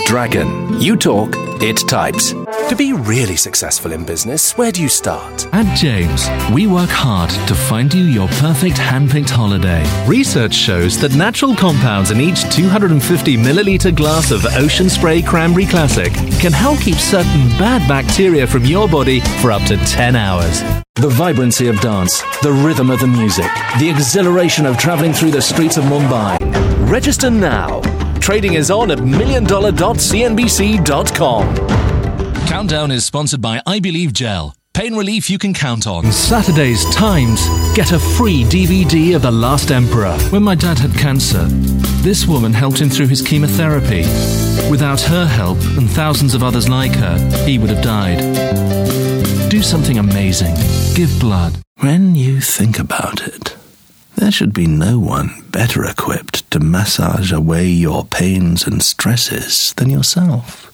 Dragon. You talk, it types. To be really successful in business, where do you start? At James, we work hard to find you your perfect hand-picked holiday. Research shows that natural compounds in each 250 milliliter glass of Ocean Spray Cranberry Classic can help keep certain bad bacteria from your body for up to 10 hours. The vibrancy of dance, the rhythm of the music, the exhilaration of traveling through the streets of Mumbai. Register now. Trading is on at milliondollar.cnbc.com. Countdown is sponsored by I Believe Gel. Pain relief you can count on. Saturday's Times. Get a free DVD of The Last Emperor. When my dad had cancer, this woman helped him through his chemotherapy. Without her help, and thousands of others like her, he would have died. Do something amazing. Give blood. When you think about it, there should be no one better equipped to massage away your pains and stresses than yourself.